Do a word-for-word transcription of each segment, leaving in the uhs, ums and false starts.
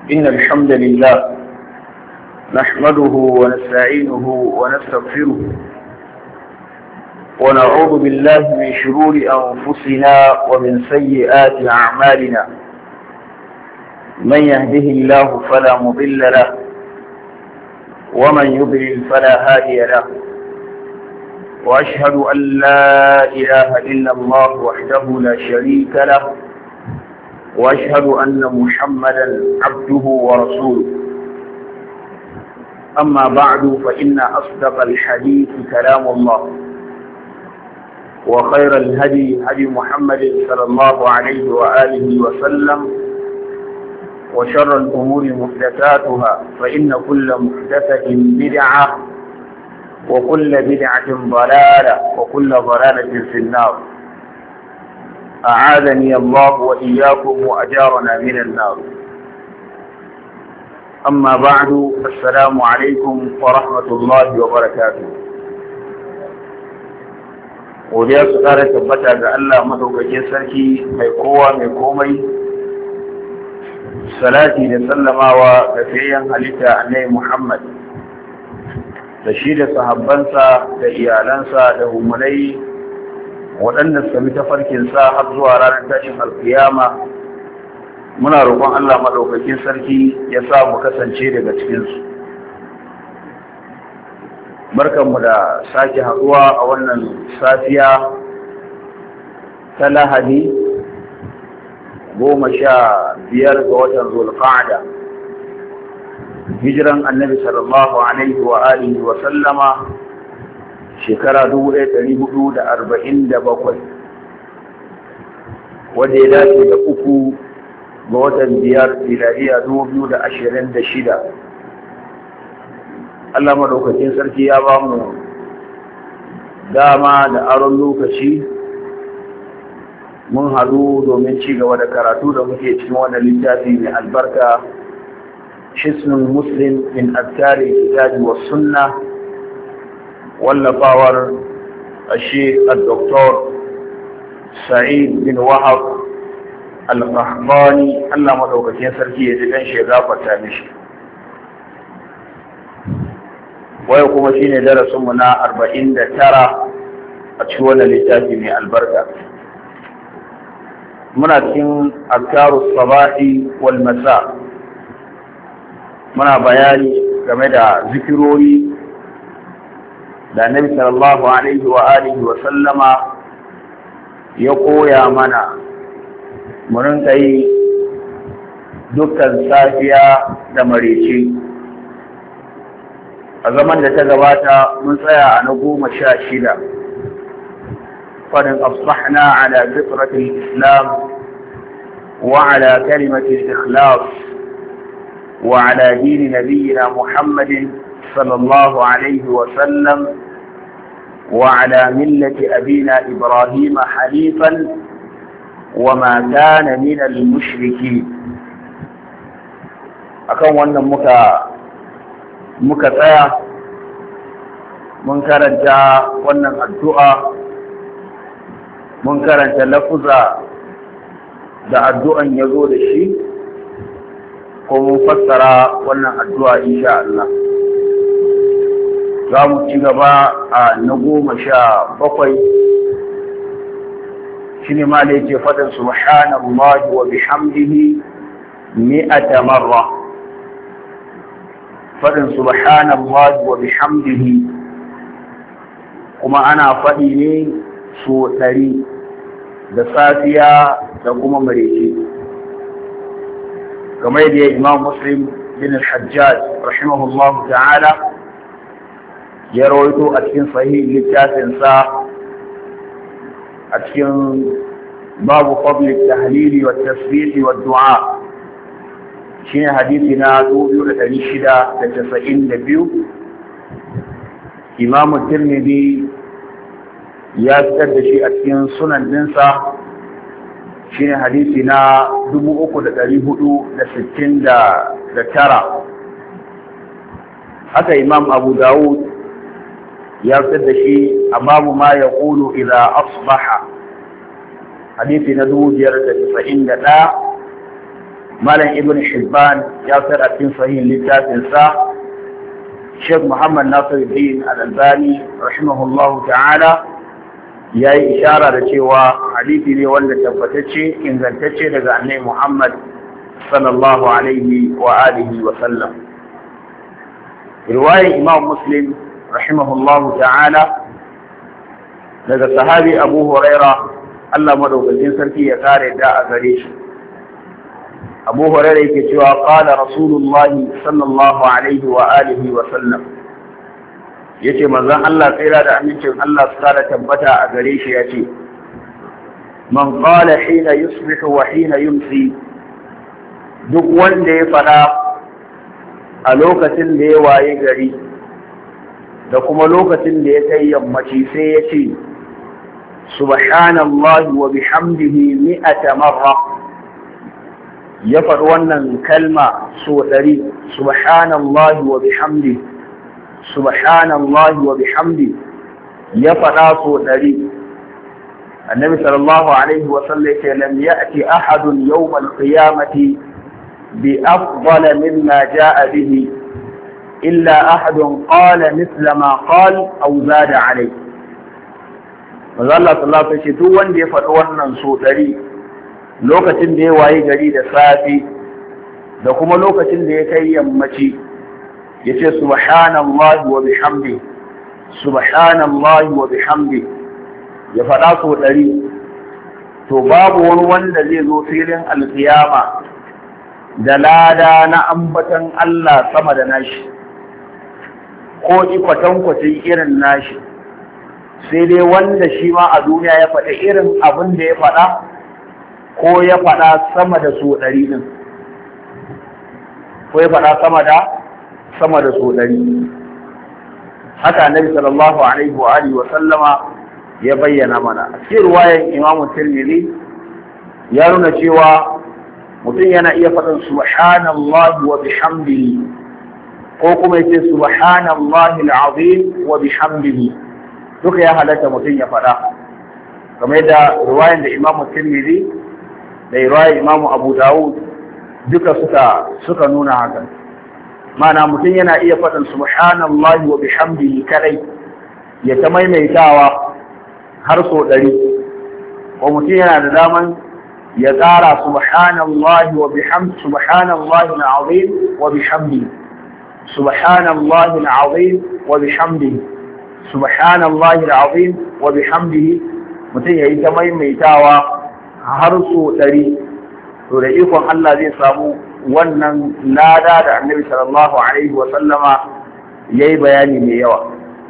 إن الحمد لله نحمده ونستعينه ونستغفره ونعوذ بالله من شرور أنفسنا ومن سيئات أعمالنا. من يهده الله فلا مضل له ومن يضلل فلا هادي له، وأشهد أن لا إله إلا الله وحده لا شريك له، وأشهد أن محمدا عبده ورسوله. أما بعد، فإن أصدق الحديث كلام الله، وخير الهدي هدي محمد صلى الله عليه وآله وسلم، وشر الأمور محدثاتها، فإن كل محدثة بدعة، وكل بدعة ضلالة، وكل ضلالة في النار. أعاذني الله وإياكم وأجارنا من النار. أما بعد، السلام عليكم ورحمة الله وبركاته. godiya su ƙara tabbata ga Allah madaukakin sarki mai kowa mai komai, salati da sallamawa ga fiyayyen halitta annabi Muhammad da shi da sahabbansa da iyalansa da humulai waɗanda suka bi tafarkinsa har zuwa ranar tashin alkiyama. Muna roƙon Allah madaukakin sarki ya sa mu kasance daga cikinsu. Barkanmu da sake haɗuwa a wannan safiya ta Lahadi goma sha biyar ga watan Zulqa'ada, hijiran Annabi sallallahu alaihi wa alihi wa sallama shekara dubu ɗaya ɗari hudu da arba'in da bakwai, wanda ya dace da uku ga watan biyar miladiya dubu biyu da ashirin da shida. Allah madaukakin sarki ya ba mu dama da aron lokaci mun haɗu domin ci gaba da karatu da muke cikin wannan littafi mai albarka, Hisnul Muslim min Azkari Kitabi wa Sunna, wallafawar Sheikh Al-Doktor Sa'id bin Wahab Al-Qahtani. Allah madaukakin sarki ya ji kan shi ya gafarta mishi. Waya kuma shine darasinmu na arba'in da tara a cikin wannan littafi mai albarka. Muna cikin azkarus sabahi wal masa. Muna bayani game da zikirori da Annabi sallallahu alaihi wa alihi wa sallama ya koya mana mu rinka yi dukkan safiya da marece. A zaman da ta gabata mun tsaya a na goma sha shida, fadin asbahna ala fitratil islam wa ala kalimatil ikhlas wa ala dini nabiyyina muhammadin sallallahu alaihi wa sallam wa ala millati abina ibrahim hanifan wa ma kana min al mushriki. Akan wannan muka muka tsaya, mun karanta wannan addu'a, mun karanta lafuza da addu'an ya zo da shi, ko mun fassara wannan addu'a insha Allah. Za mu ci gaba a na goma sha bakwai, shi ne ma da yake faɗin subhanallahi wa bihamdihi mi'ata marra. Faɗin subhanallahi wa bihamdihi kuma ana faɗi ne so ɗari da safiya da kuma marece, kamar yadda Imam Muslim bin al-Hajjaj rahimahullahu ta'ala ya rawaito a cikin sahih littafinsa a cikin babu fadli tahlili wa tasbihi wa du'a, shine hadisi na dubu biyu da ɗari shida da casa'in da biyu. Imam Tirmidhi ya fitar da shi a cikin sunan dinsa, shine hadisi na dubu uku da ɗari hudu da sittin da tara. Haka Imam Abu Dawud ya fitar da shi a babu ma ya ƙulu idza asbaha, hadisi na dubu biyar da casa'in da ɗaya. malam ibn Hibban ya fitar a cikin sahihin littafin sa. Sheikh Muhammad Nasiruddin Al-Albani rahimahullahu ta'ala ya yi ishara da cewa hadisi ne wanda tabbatacce ingantacce daga Annabi Muhammad sallallahu alaihi wa alihi wa sallam. Riwayar Imam Muslim rahimahullahu ta'ala daga sahabi Abu Huraira, Allah madaukakin sarki ya kare da a gare shi. Abu Huraira yake cewa qala Rasulullahi sallallahu alaihi wa alihi wa sallam, yace manzon Allah tsira da amincin Allah su kare tabbata a gare shi yace, man qala hina yusbihu wa hina yumsi, duk wanda ya fada a lokacin da ya waye gari da kuma lokacin da ya kai yammaci sai ya ce subhanallahi wa bihamdihi mi'ata marra, ya faɗi wannan kalma so ɗari, subhanallahi wa bihamdi, subhanallahi wa bihamdi, ya faɗa so ɗari. Annabi sallallahu alaihi wa sallam yake lam ya'ti ahadun yawmal qiyamati bi afdala mimma ja'a bihi illa ahadun qala mithla ma qala aw zada alayhi. Manzo Allah sallallahu alaihi wa sallam duk wanda ya faɗi wannan so ɗari lokacin da ya waye gari da safi da kuma lokacin da ya kai yammaci, ya ce subhanallahi wa bihamdi, subhanallahi wa bihamdi, ya faɗa so ɗari, to babu wani wanda zai zo filin alƙiyama da lada na ambatan Allah sama da nashi ko ikwatankwacin irin nashi, sai dai wanda shi ma a duniya ya faɗi irin abin da ya faɗa ko ya faɗa sama da so ɗari ɗin, ko ya faɗa sama da sama da so ɗari. Haka Annabi sallallahu alaihi wa alihi wa sallama ya bayyana mana. A cikin ruwayan Imam Tirmidhi ya nuna cewa mutum yana iya faɗin subhanallahi wa bihamdihi ko kuma yace subhanallahi al-azim wa bihamdihi, duka ya halatta mutum ya faɗa, kamar yadda ruwayan da Imam Tirmidhi da riwayar Imam Abu Dawud duka suka suka nuna haka. Mana mutum yana iya faɗin subhanallahi wa bihamdihi kadai ya ta maimaitawa har so ɗari, ko mutum yana da daman ya ƙara subhanallahi wa bihamdi, subhanallahi al-azim wa bihamdihi, subhanallahi al-azim wa bihamdihi, subhanallahi al-azim wa bihamdihi, mutum yayi ta maimaitawa har so ɗari, to da ikon Allah zai samu wannan lada da Annabi sallallahu alaihi wa sallama yayi bayani mai yawa.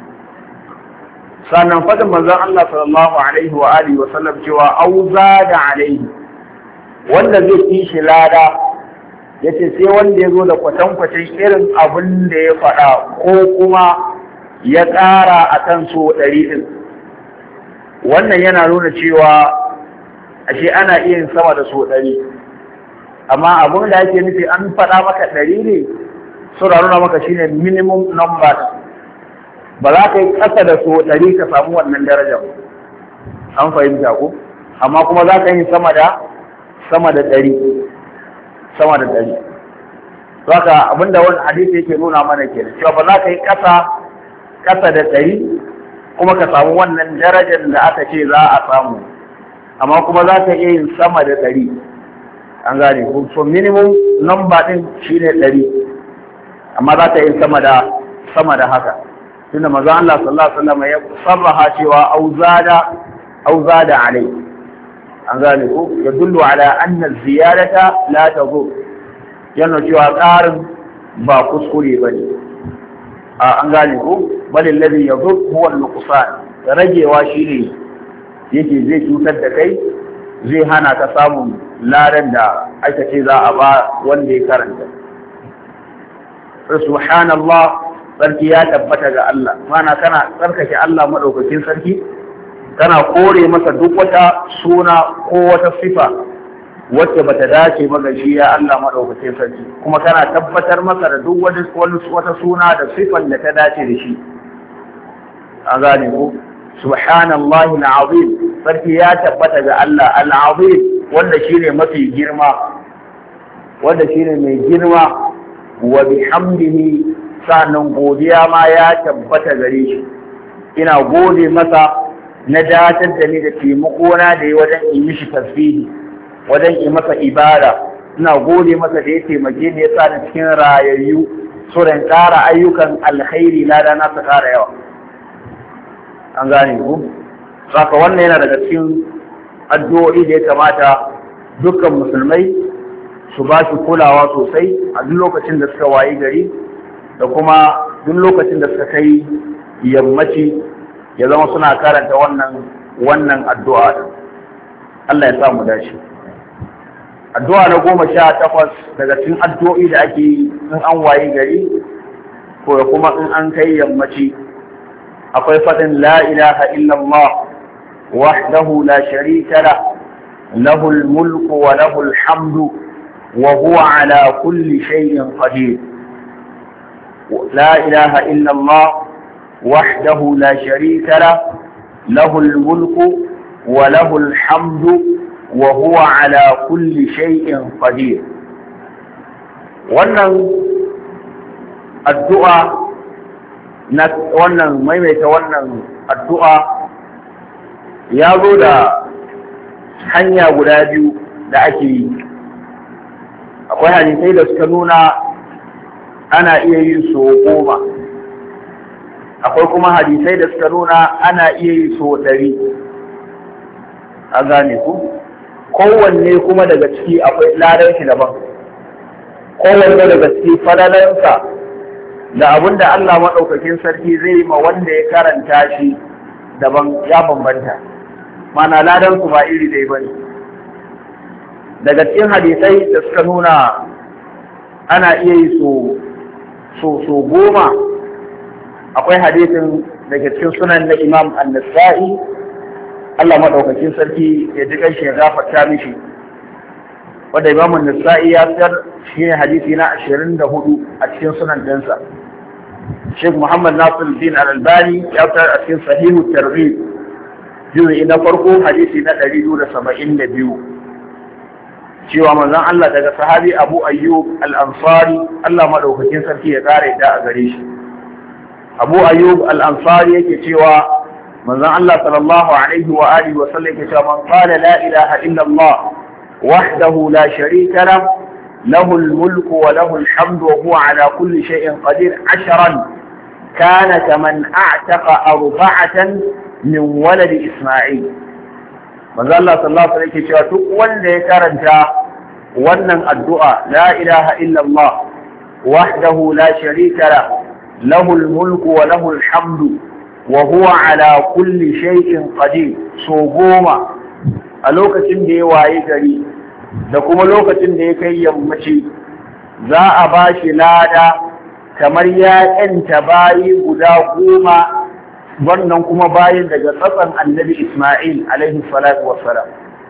Sannan fadin manzon Allah sallallahu alaihi wa alihi wa sallam cewa auza da alaihi, wanda zai yi shi lada yace sai wanda ya zo da kwatankwacin irin abin da ya faɗa ko kuma ya ƙara akan so ɗari din. Wannan yana nuna cewa ashe ana iya yin sama da so ɗari, amma abin da ake nufi an faɗa maka ɗari ne, so da nuna maka shine minimum number, ba za ka yi ƙasa da so ɗari ka samu wannan darajar, an fahimta ko? Amma kuma za ka yi sama da sama da ɗari, sama da ɗari. Saka abinda wani hadisi yake nuna mana kenan cewa ba za ka yi ƙasa ƙasa da ɗari kuma ka samu wannan darajar da aka ce za a samu, amma kuma za ka iya yin sama da ɗari. An gane ko, so minimum number ɗin shine ɗari, amma za ka yi sama da sama da haka. Tunda manzo Allah sallallahu alaihi wasallam ya sarraha cewa auzada auzada alai. An gane ko, ya dullu ala anna ziyadata la tazu, yana cewa ƙarin ba kuskure bane. An gane ko, bal alladhi yadur huwa al-nuqsan, ragewa shine yake zai cutar da kai, zai hana ka samun ladan da aka ce za a ba wanda ya karanta. Subhanallah, sarki ya tabbata ga Allah, mana kana tsarkake Allah madaukakin sarki, kana kore masa duk wata suna ko wata sifa wacce bata dace ba ga shi ya Allah madaukakin sarki, kuma kana tabbatar masa da duk wata suna da sifan da ta dace da shi. An gane ko, subhanallahi al-azim, sarki ya tabbata ga Allah al-azim wanda shine mafi girma, wanda shine mai girma, wa bihamdihi sannan godiya ma ya tabbata gare shi. Ina gode masa na datar da ni da taimako na da yi wajen yi mishi tasbihi, wajen yi masa ibada. Ina gode masa da ya taimake ni ya sa ni cikin rayayyu, so da ƙara ayyukan alkhairi na da na su ƙara yawa. An gane ku? Saka wannan yana daga cikin addu'o'i da ya kamata dukkan musulmai su ba shi kulawa sosai a duk lokacin da suka wayi gari da kuma duk lokacin da suka kai yammaci, ya zama suna karanta wannan wannan addu'a. Allah ya sa mu dace. Addu'a na goma sha takwas daga cikin addu'o'i da ake yi in an wayi gari ko kuma in an kai yammaci, akwai faɗin la ilaha illallah wahdahu la sharika lah lahul mulku wa lahul hamdu wa huwa ala kulli shay'in qadir. La ilaha illallah wahdahu la sharika lah lahul mulku wa lahul hamdu wa huwa ala kulli shay'in qadir. Wannan addu'a na wannan maimaita wannan addu'a ya zo da hanya guda biyu da ake yi. Akwai hadisai da suka nuna ana iya yin so goma, akwai kuma hadisai da suka nuna ana iya yi so ɗari. A gane ku? Kowanne kuma daga ciki akwai ladan shi daban, kowanne daga ciki fadalansa da abin da Allah maɗaukakin sarki zai ma wanda ya karanta shi daban ya bambanta, mana ladan su ba iri ɗaya bane. Daga cikin hadisai da suka nuna ana iya yi so so so goma, akwai hadisin daga cikin sunan na Imam An-Nasa'i, Allah maɗaukakin sarki ya ji kanshi ya gafarta mishi, wanda Imam An-Nasa'i ya fitar shi ne hadisi na ashirin da hudu a cikin sunan ɗinsa. Sheikh Muhammad Nasiruddin Al-Albani ya fitar a cikin Sahihu Targhib juz'i na farko hadisi na ɗari biyu da saba'in da biyu, cewa manzon Allah daga sahabi Abu Ayyub Al-Ansari, Allah maɗaukakin sarki ya ƙara da a gare shi. Abu Ayyub Al-Ansari yake cewa manzon Allah sallallahu alaihi wa alihi wa sallam yake cewa man qala la ilaha illa Allah wahdahu la sharika lahu lahu al-mulku wa lahu al-hamdu wa huwa ala kulli shay'in qadir ashran kana kaman a'taqa arba'atan min walad Isma'il. Manzon Allah sallallahu alaihi yake cewa duk wanda ya karanta wannan addu'a la ilaha illa Allah wahdahu la sharika lahu lahu al-mulku wa lahu al-hamdu wa huwa ala kulli shay'in qadir so goma a lokacin da ya waye gari da kuma lokacin da ya kai yammaci, za a ba shi lada kamar ya yanta bayi guda goma, wannan kuma bayin daga tsatsan annabi Isma'il alaihi salatu wassalam.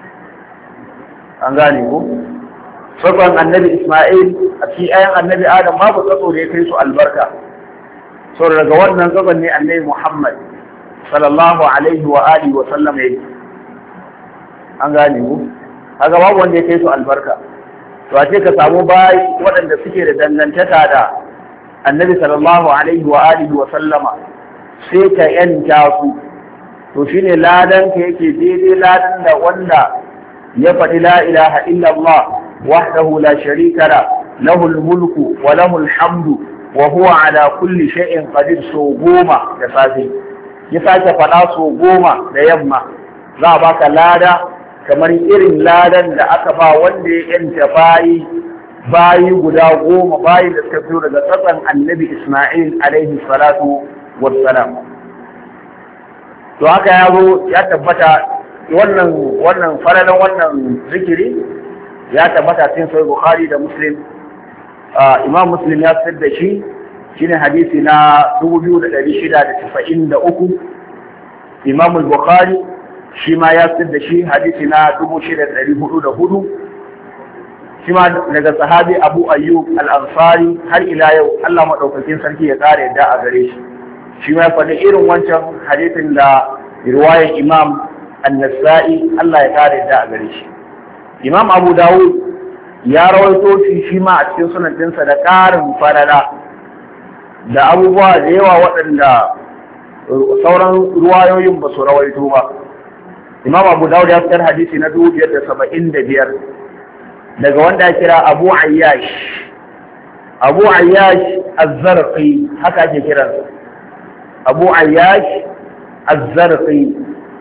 An gane ku? Tsatsan annabi Isma'il a cikin ayan annabi Adam babu tsatso da ya kai su albarka. So daga wannan gaban ne annabi Muhammad sallallahu alaihi wa alihi wa sallam yake. An gane ku? Kaga babu wanda ya kai su albarka. To a ce ka samu bayi waɗanda suke da dangantaka da annabi sallallahu alaihi wa alihi wa sallama sai ka yanta su, to shine ladan ka yake daidai ladan da wanda ya faɗi la ilaha illallah wahdahu la sharika la lahul mulku wa lahul hamdu wa huwa ala kulli shay'in qadir so goma da safe, ya sake faɗa so goma da yamma, za a baka lada kamar irin ladan da aka ba wanda ya yanta bayi bayi guda goma, bayi da suka fito daga tsatsan annabi Isma'il alaihi salatu wassalam. To haka ya zo ya tabbata wannan wannan faralan wannan zikiri ya tabbata cikin sahih Bukhari da Muslim. Imam Muslim ya fitar da shi, shine hadisi na dubu biyu da ɗari shida da casa'in da uku. Imam Bukhari shi ma ya fitar da shi hadisi na dubu shida da ɗari hudu da hudu. Shi ma daga sahabi Abu Ayyub Al-Ansari har ila yau Allah madaukakin sarki ya kare yadda a gare shi. Shi ma ya faɗi irin wancan hadisin da riwayar Imam An-Nasa'i Allah ya kare yadda a gare shi. Imam Abu Dawud ya rawaito shi shi ma a cikin sunan dinsa da ƙarin falala da abubuwa da yawa waɗanda sauran ruwayoyin ba su rawaito ba. Imam Abu Dawud ya fitar hadisi na dubu biyar da saba'in da biyar daga wanda ya kira Abu Ayyash. Abu Ayyash Az-Zarqi haka ake kiransa. Abu Ayyash Az-Zarqi.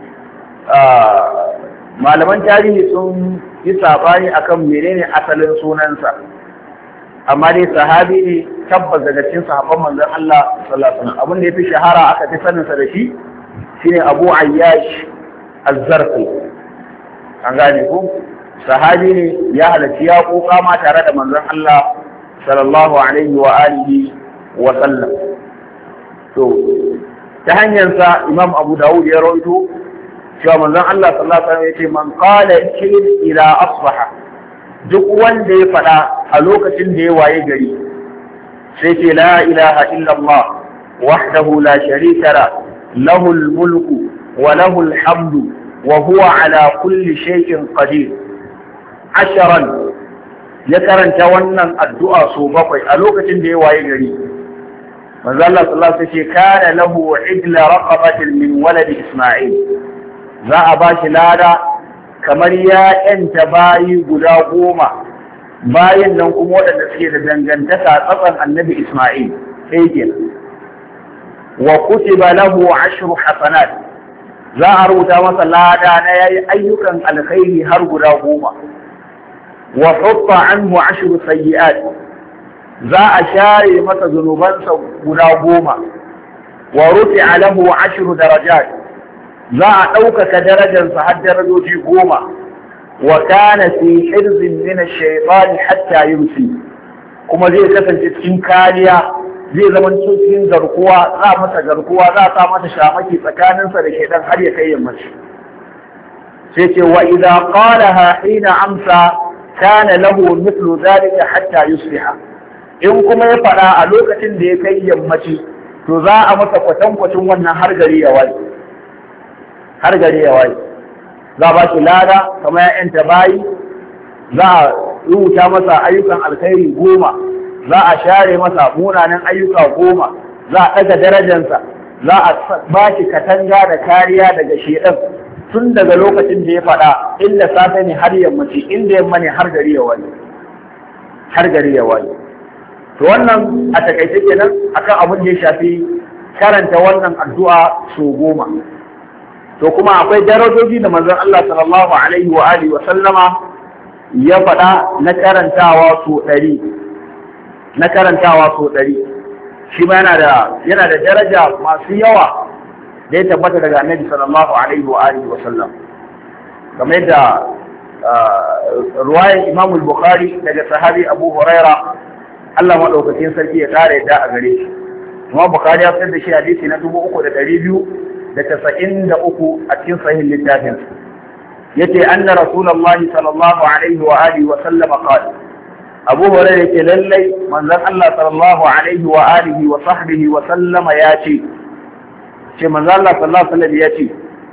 Malaman tarihi sun yi sabani akan menene asalin sunansa. Amma dai sahabi ne tabbas daga cikin sahabban manzon Allah sallallahu alaihi wasallam. Abin da yafi shahara aka fi sanin sa da shi shine Abu Ayyash Az-Zarqi. An gane ko sahabi ne ya halarci ya koka ma tare da manzon Allah sallallahu alaihi wa alihi wa sallam. To ta hanyar sa Imam Abu Dawud ya rawaito cewa manzon Allah sallallahu alaihi wasallam yace man qala kil ila asbaha, duk wanda ya faɗa a lokacin da ya waye gari sai ce la ilaha illallah wahdahu la sharika la lahul mulku wa lahul hamdu wa huwa ala kulli shay'in qadir asharan, ya karanta wannan addu'a so bakwai a lokacin da ya waye gari. Manzo Allah sallallahu alaihi wasallam ce kana lahu idla raqabatin min waladi Isma'il, za a bashi lada kamar ya ‘yanta bayi guda goma, bayan nan kuma waɗanda suke da dangantaka tsatsan annabi Ismail, sai kenan. Wa kutiba lahu ashru hasanat, za a rubuta masa lada na yayi ayyukan alkhairi har guda goma. Wa hutta anhu ashru sayyi'at, za a share masa zunubansa guda goma. Wa rufi'a lahu ashru darajat, za a ɗaukaka darajarsa har darajoji goma. Wa kana fi hirzin min ash-shaytan hatta yumsi, kuma zai kasance cikin kariya, zai zama cikin garkuwa, za masa garkuwa, za sa masa shamaki tsakaninsa da shaytan har ya kai yammaci. Sai ce wa idza qalaha hina amsa kana lahu mithlu dhalika hatta yusbiha, in kuma ya faɗa a lokacin da ya kai yammaci to za a masa kwatankwacin wannan har gari ya waye. har gari ya waye za a ba shi lada kamar ya ‘yanta bayi, za a rubuta masa ayyukan alkhairi goma, za a share masa munanan ayyuka goma, za a ɗaga darajansa, za a ba shi katanga da kariya daga shedan tun daga lokacin da ya faɗa, inda safe ne har yammaci, inda yamma ne har gari ya waye. har gari ya waye. To wannan a takaice kenan akan abin da ya shafi karanta wannan addu'a so goma. To kuma akwai darajoji da manzon Allah sallallahu alaihi wa alihi wa sallama ya faɗa na karantawa so ɗari, na karantawa so ɗari. Shi ma yana da yana da daraja masu yawa da ya tabbata daga Annabi sallallahu alaihi wa alihi wa sallam. Kamar yadda ruwayar Imam al-Bukhari daga sahabi Abu Huraira, Allah madaukakin sarki ya kare yadda a gare shi. Imam Bukhari ya fitar da shi hadisi na dubu uku da ɗari biyu da tasa'in da uku a cikin sahih littafin. Yace anna Rasulullahi sallallahu alaihi wa alihi wa sallam qala, Abu Hurairah yake lallai manzon Allah sallallahu alaihi wa alihi wa sahbihi wa sallama yace, ce manzon Allah sallallahu alaihi wa sallam yace,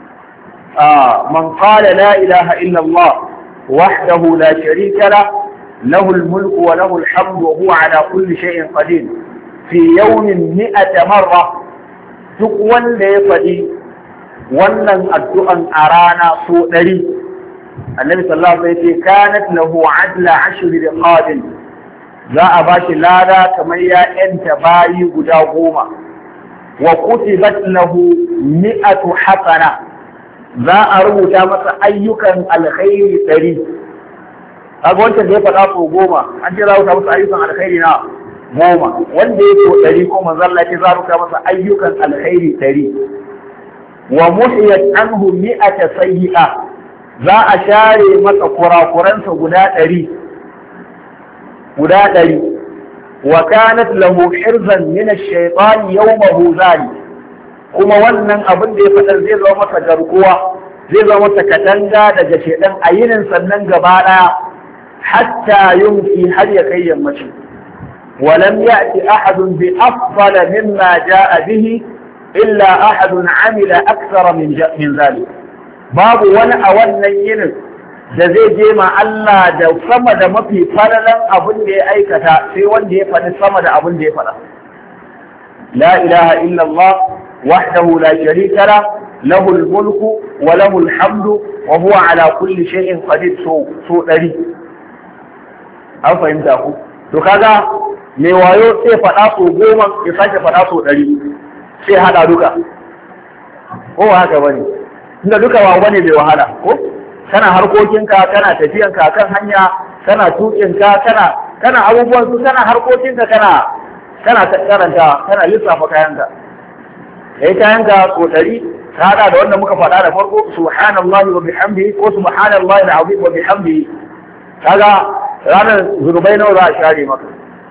man qala la ilaha illa Allah wahdahu la sharika la lahu al-mulku wa lahu al-hamdu wa huwa ala kulli shay'in qadir fi yawmin mi'ata marra, duk wanda ya faɗi wannan addu'an a rana so ɗari, annabi sallallahu alaihi wasallam ya ce kanat lahu adla ashri riqabin, za a bashi lada kamar ya yanta bayi guda goma. Wa kutibat lahu mi'atu hasana, za a rubuta masa ayyukan alkhairi ɗari. Kaga wancan da ya faɗa so goma, an ce za a rubuta masa ayyukan alkhairi na goma, wanda ya so ɗari ko manzo Allah ya ce za a rubuta masa ayyukan alkhairi ɗari. Wa muhiyat anhu mi'ata sayyi'a, za a share masa kurakuransa guda ɗari, guda ɗari. Wa kanat lahu hirzan min ash-shaytan yawmahu zalik, kuma wannan abin da ya fadar zai zama masa garkuwa, zai zama masa katanga daga shedan a yinin sannan gaba daya hatta yumki har ya kai yammaci. ولم يأتي أحد بأفضل مما جاء به إلا أحد عمل أكثر من من ذلك. babu wani a wannan yinin da zai je ma Allah da sama da mafi falalan abin da ya aikata sai wanda ya faɗi sama da abin da ya faɗa. La ilaha illallah wahdahu la sharika la lahul mulku wa lahul hamdu wa huwa ala kulli shay'in qadir so so ɗari. An fahimta ku? To kaga mai wayo sai faɗa so goma ya sake faɗa so ɗari sai haɗa duka. Ko haka bane? Tunda duka ba bane mai wahala ko? Kana harkokinka, kana tafiyanka kan hanya, kana tukinka, kana kana abubuwan su, kana harkokinka, kana kana karanta, kana lissafa kayanka. Kai kayanka ko ɗari, ka hada da wanda muka faɗa da farko, subhanallahi wa bihamdihi ko subhanallahi alazim wa bihamdihi. Kaga ranar zunubai nawa za a share maka.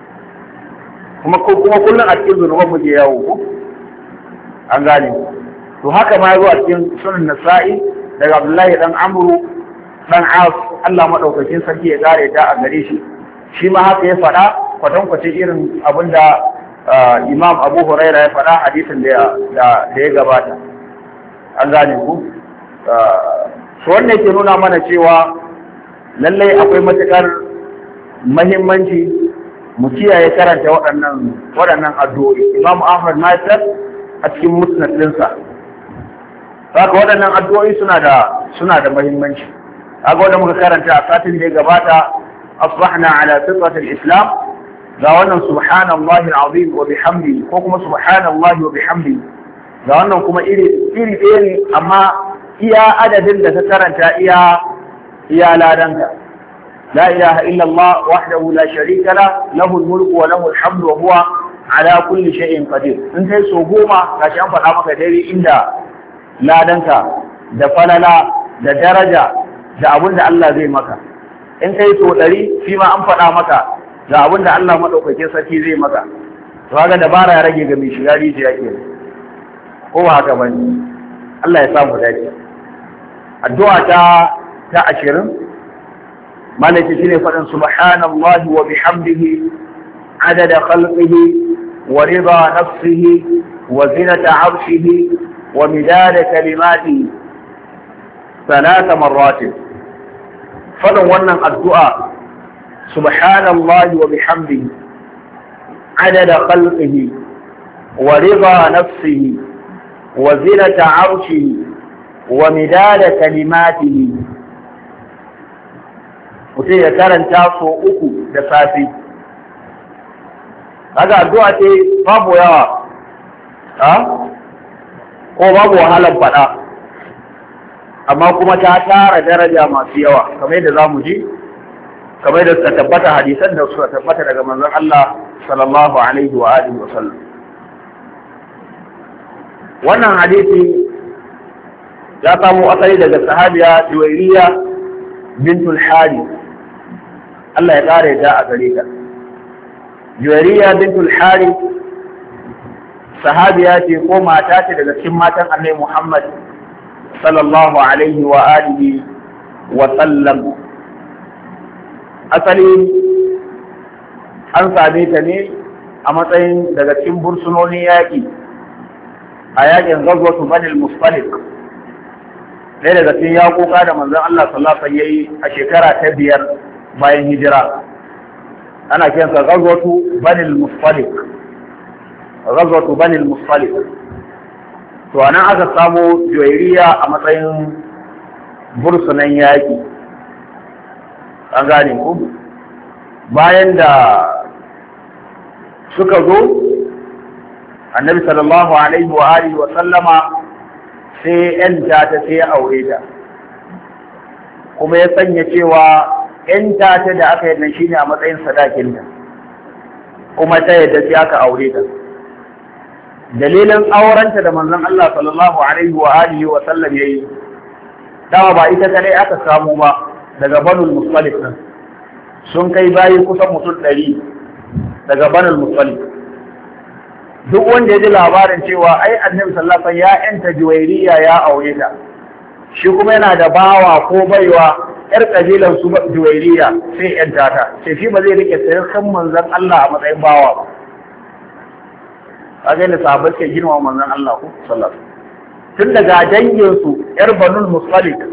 Kuma kuma kullum a cikin zunuban muke yawo ko? An gane. To haka ma yazo a cikin sunan Nasa'i daga Abdullahi dan Amru dan As, Allah madaukakin sarki ya kare ta a gare shi. Shi ma haka ya faɗa kwatankwacin irin abinda Imam Abu Huraira ya faɗa hadisin da da ya gabata. An gane ku? So wannan yake nuna mana cewa lallai akwai matukar muhimmanci mu kiyaye karanta waɗannan waɗannan addu'o'i. Imam Ahmad Nasir a cikin musnad ɗinsa. Haka waɗannan addu'o'i suna da suna da muhimmanci. Haka wanda muka karanta a satin da ya gabata asbahna ala fitratil islam, ga wannan subhanallahi alazim wa bihamdi ko kuma subhanallahi wa bihamdi, ga wannan kuma iri iri ɗaya ne amma iya adadin da ka karanta iya iya ladanka. La ilaha illallah wahdahu la sharika la lahul mulku wa lahul hamdu wa huwa ala kulli shay'in qadir. In kai so goma gashi an faɗa maka daidai inda ladanka da falala da daraja da abin da Allah zai maka. In kai so ɗari shi ma an faɗa maka da abin da Allah maɗaukakin sarki zai maka. To haka dabara ya rage ga mai shiga rijiya ke. Ko ba haka bane? Allah ya samu dace. Addu'a ta ta ashirin malaki shine faɗin subhanallahi wa bihamdihi adada khalqihi wa rida nafsihi wa zinata 'arshihi wa midada kalimatihi ثلاث مرات. فلو ونن الدعاء سبحان الله وبحمده عدد خلقه ورضا نفسه وزنة عرشه ومداد كلماته. mutum ya karanta so uku da safi. Kaga addu'a ce babu yawa, ha? Ko babu wahalar faɗa, amma kuma ta tara daraja masu yawa, kamar yadda za mu ji, kamar yadda suka tabbata hadisan da suka tabbata daga manzon Allah sallallahu alaihi wa alihi wa sallam. Wannan hadisi ya samu asali daga sahabiya Juwairiya bintul Harith, Allah ya kare ta a gare ta. Juwairiya bintul Harith sahabiya ce ko mata ce daga cikin matan Annabi Muhammad sallallahu alaihi wa alihi wa sallam. Asali an same ta ne a matsayin daga cikin bursunonin yaƙi a yaƙin Ghazwatu Bani al-Mustaliq, ɗaya daga cikin yaƙoƙa da manzon Allah sallallahu alaihi yayi a shekara ta biyar bayan hijira. Ana kiransa Ghazwatu Bani al-Mustaliq. Ghazwatu Bani al-Mustaliq. To anan aka samu Juwairiya a matsayin bursunan yaƙi. An gane ku? Bayan da suka zo, Annabi sallallahu alaihi wa alihi wa sallama sai ‘yanta ta sai ya aure ta. Kuma ya sanya cewa ‘yanta ta da aka yi nan shine a matsayin sadakinta. Kuma ta yadda sai aka aure ta. Dalilin aurenta da manzon Allah sallallahu alaihi wa alihi wa sallam yayi, dama ba ita kadai aka samu ba daga Banul Mustaliq nan. Sun kai bayi kusan mutum ɗari daga Banul Mustaliq. Duk wanda ya ji labarin cewa ai Annabi sallallahu alaihi wasallam ya yanta Juwairiya ya aure ta, shi kuma yana da bawa ko baiwa yar kabilan su Juwairiya sai yanta ta, sai shi ba zai rike sayar kan manzon Allah a matsayin bawa ba. Kaga da sahabbai ke girma manzon Allah ko sallallahu alaihi wasallam. Tun daga dangin su yar Banul Mustaliq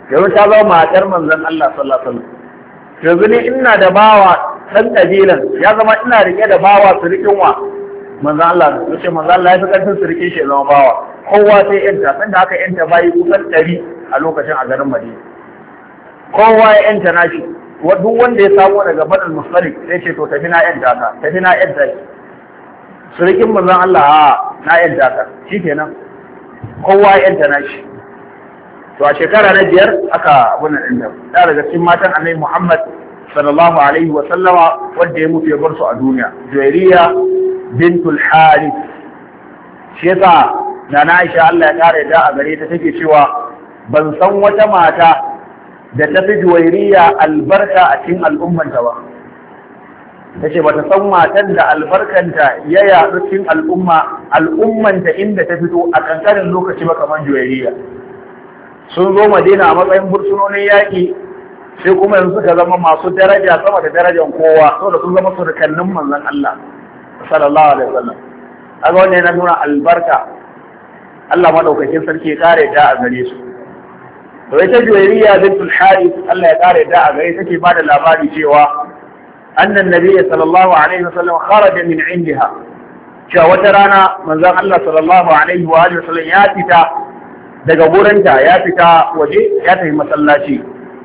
yanzu ta zama matar manzon Allah sallallahu alaihi wasallam. Yanzu ne ina da bawa ɗan ƙabilan ya zama ina rike da bawa su rikin wa manzon Allah ya ce manzon Allah ya fi ƙarfin su rike shi ya zama bawa kowa sai yanta sanda aka yanta bayi kusan ɗari a lokacin a garin Madina kowa ya yanta nashi duk wanda ya samu daga Badal Musalik sai ce to tafi na yanta ka tafi na yanta shi surikin manzon Allah a na yanta ka shikenan kowa ya yanta nashi. To a shekara na biyar aka abun nan da da daga cikin matan Annabi Muhammad sallallahu alaihi wa sallama wanda ya mutu ya bar su a duniya Juwairiya bintul Harith. Shi yasa Nana Aisha Allah ya kare da a gare ta take cewa ban san wata mata da ta fi Juwairiya albarka a cikin al'ummanta ba. Tace bata san matan da albarkanta ya yaɗu cikin al'umma al'ummanta inda ta fito a kankanin lokaci ba kamar Juwairiya. Sun zo Madina a matsayin bursunonin yaƙi sai kuma yanzu suka zama masu daraja sama da darajar kowa saboda sun zama surukannin manzon Allah sallallahu alaihi wasallam. Kaga wannan yana nuna albarka Allah madaukakin sarki ya kare da a gare su. To ita Juwairiya bintul Harith Allah ya kare da a gare take bada labari cewa annan nabiyyi sallallahu alaihi wasallam kharaja min indiha. Cewa wata rana manzon Allah sallallahu alaihi wa alihi wasallam ya fita daga gurinta ya fita waje ya tafi masallaci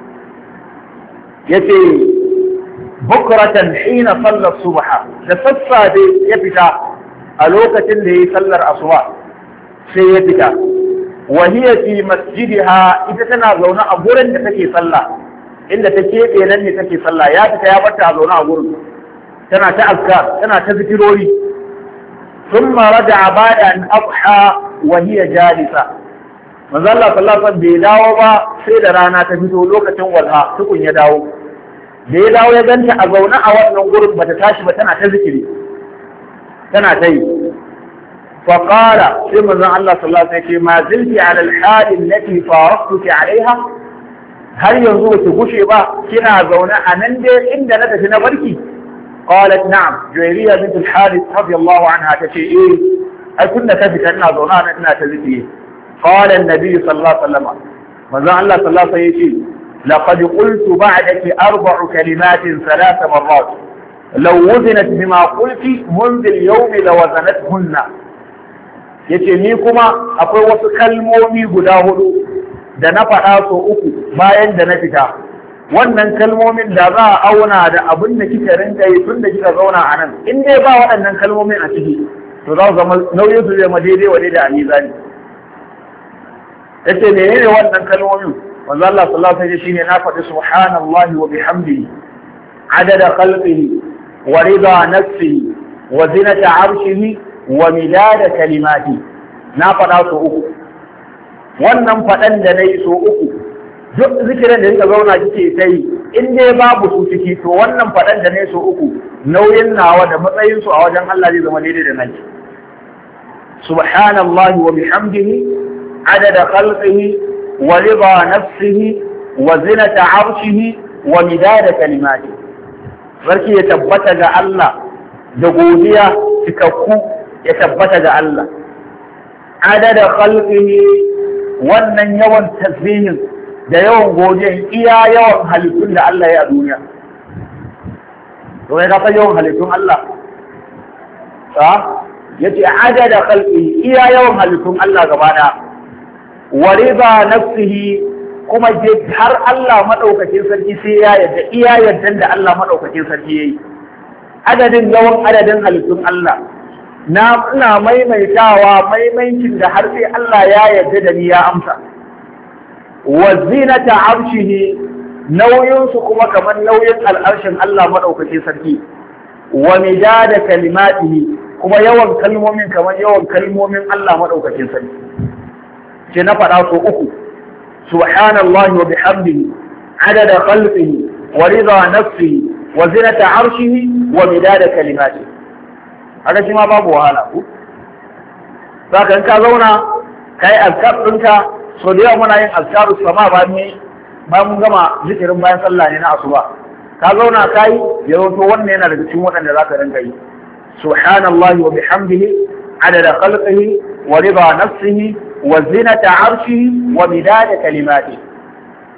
yace bukratan hina sallar subha da sassafe ya fita a lokacin da yayi sallar asuba sai ya fita wa hiya fi masjidiha ita tana zaune a gurin da take sallah inda ta keɓe nan ne take sallah ya fita ya bata a zaune a gurin tana ta azkar tana ta zikirori thumma raja'a ba'da an adha wa hiya jalisa manzo Allah sallallahu alaihi wasallam bai dawo ba sai da rana ta fito lokacin walha tukun ya dawo da ya dawo ya ganta a zaune a wannan gurin bata tashi ba tana ta zikiri tana ta yi fa qala sai manzo Allah sallallahu alaihi wasallam ma zilti ala al-hal allati faraqtuki alaiha har yanzu baki gushe ba kina zaune a nan dai inda na tafi na barki qalat na'am Juwairiya bint al-Harith radiyallahu anha tace eh ai kunna ta fita ina zaune a nan ina ta zikiri. قال النبي صلى الله عليه وسلم ماذا الله صلى الله عليه وسلم لقد قلت بعدك أربع كلمات ثلاث مرات لو وزنت بما قلت منذ اليوم لوزنتهن yace ni kuma akwai wasu kalmomi guda hudu da na faɗa so uku bayan da na fita wannan kalmomin da za a auna da abin da kika rinka yi tun da kika zauna a nan in dai ba waɗannan kalmomin a ciki to za su zama nauyin su zai ma daidai wa daidai a mizani. Yace menene wannan kalmomin manzo Allah sallallahu alaihi wasallam shine na faɗi subhanallahi wa bihamdihi adada khalqihi wa rida nafsihi wa zinata arshihi wa midada kalimati na faɗa so uku wannan faɗan da nayi so uku duk zikirin da kika zauna kike kai in dai babu su ciki to wannan faɗan da nayi so uku nauyin nawa da matsayin su a wajen Allah zai zama daidai da naki subhanallahi wa bihamdihi عدد خلقه ورضا نفسه وزنة عرشه ومداد كلماته sarki ya tabbata ga Allah da godiya cikakku ya tabbata ga Allah adada khalqihi wannan yawan tasbihin da yawan godiyan iya yawan halittun da Allah ya a duniya to ya ga yawan halittun Allah ta yace adada khalqihi iya yawan halittun Allah gaba da wa riba nafsihi kuma je har Allah madaukakin sarki sai ya yadda iya yaddan da Allah madaukakin sarki yayi adadin yawan adadin halittun Allah na ina maimaitawa maimaitin da har sai Allah ya yadda da ni ya amsa wa zinata arshihi nauyin su kuma kamar nauyin al'arshin Allah madaukakin sarki wa midada kalimatihi kuma yawan kalmomin kamar yawan kalmomin Allah madaukakin sarki ce na faɗa so uku subhanallahi wa bihamdihi adada khalqihi wa rida nafsihi wa zinata arshihi wa midada kalimati haka shi ma babu wahala ku saka in ka zauna kai azkar ɗinka so da yawa muna yin azkaru sama ba ne ba mun gama zikirin bayan sallah ne na asuba ka zauna kai ya zanto wannan yana daga cikin waɗanda za ka rinka yi subhanallahi wa bihamdihi adada khalqihi wa rida nafsihi wa zinata arshihi wa midada kalimati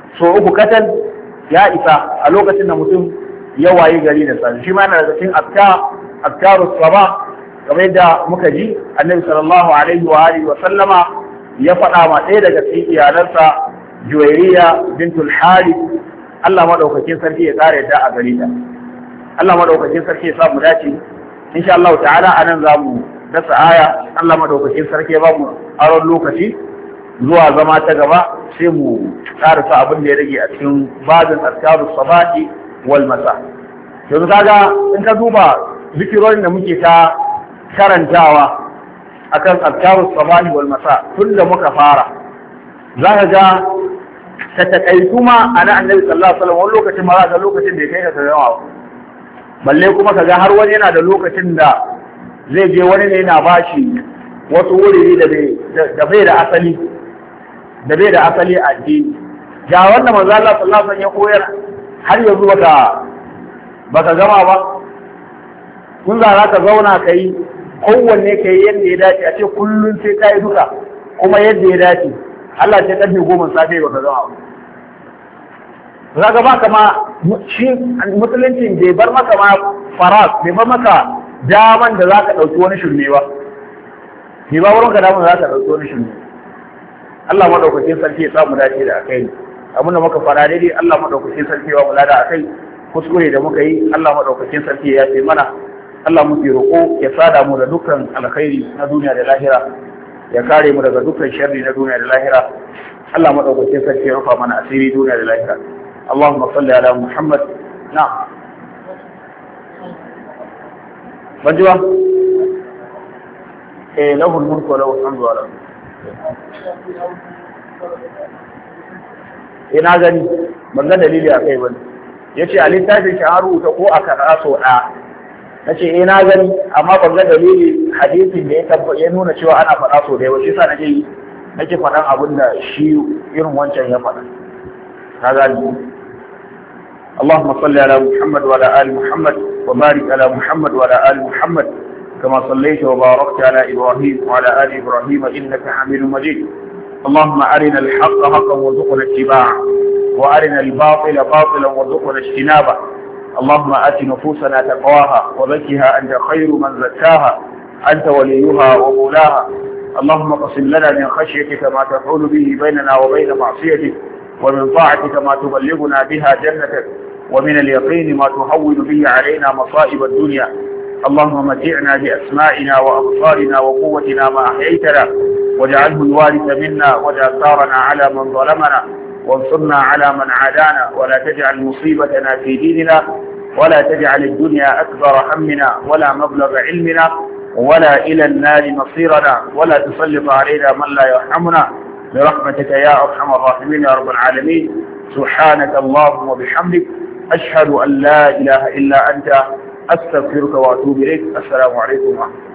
so uku katal ya isa a lokacin da mutum ya wayi gari da safe shi ma yana daga cikin azkar azkarus sabah kamar yadda muka ji annabi sallallahu alaihi wa alihi wa sallama ya faɗa ma ɗaya daga cikin iyalansa Juwairiya bintul Harith Allah madaukakin sarki ya kare ta a gare ta Allah madaukakin sarki ya sa mu dace insha Allah ta'ala anan zamu dasa aya Allah madaukakin sarki ya ba mu aron lokaci zuwa zama ta gaba sai mu karasa abin da ya rage a cikin bazin azkarus sabahi wal masa yanzu kaga in ka duba zikirorin da muke ta karantawa akan azkarus sabahi wal masa tun da muka fara za ka ga ta takaitu ma a na annabi sallallahu alaihi wasallam wani lokacin ma za ka lokacin da ya kai ka zama balle kuma ka ga har wani yana da lokacin da zai je wani ne yana bashi wasu wuri da bai da asali da bai da asali a addini ga wanda manzo Allah sallallahu alaihi wasallam ya koyar har yanzu baka baka gama ba kun za ka zauna kai kowanne kai yadda ya dace a ce kullun sai kai duka kuma yadda ya dace Allah sai karfe goma safe baka gama ba zaka baka ma shi musulunci bai bar maka ma faras bai bar maka daman da zaka dauki wani shirme ba bai ba wurin ka daman da zaka dauki wani shirme Allah madaukakin sarki ya samu dace da akai abin da muka fara daidai Allah madaukakin sarki ya kula da akai kuskure da muka yi Allah madaukakin sarki ya ce mana Allah muke roƙo ya sada mu da dukkan alkhairi na duniya da lahira ya kare mu daga dukkan sharri na duniya da lahira Allah madaukakin sarki ya rufa mana asiri duniya da lahira Allahumma salli ala Muhammad na'am banjuwa eh lahu mulku wa lahu alhamdu wa lahu ina gani ban ga dalili akai bane yace a littafin shi an rubuta ko a karaso da nace eh na gani amma ban ga dalili hadisin da ya tabbata ya nuna cewa ana faɗa so da yawa shi yasa nake nake faɗan abin da shi irin wancan ya faɗa ka gani اللهم صل على محمد وعلى آل محمد وبارك على محمد وعلى آل محمد كما صليت وباركت على إبراهيم وعلى آل إبراهيم إنك حميد مجيد اللهم أرنا الحق حقا وارزقنا اتباعه وأرنا الباطل باطلا وارزقنا اجتنابه اللهم آت نفوسنا تقواها وزكها أنت خير من زكاها أنت وليها ومولاها اللهم قسم لنا من خشيتك ما تحول به بيننا وبين معصيتك ومن طاعتك ما تبلغنا بها جنتك ومن اليقين ما تهون به علينا مصائب الدنيا اللهم متعنا بأسمائنا وأبصارنا وقوتنا ما أحييتنا واجعله الوارث منا واجعل ثارنا على من ظلمنا وانصرنا على من عادانا ولا تجعل مصيبتنا في ديننا ولا تجعل الدنيا أكبر همنا ولا مبلغ علمنا ولا إلى النار مصيرنا ولا تسلط علينا من لا يرحمنا برحمتك يا أرحم الراحمين يا رب العالمين سبحانك اللهم وبحمدك أشهد أن لا إله إلا أنت أستغفرك وأتوب إليك السلام عليكم ورحمة الله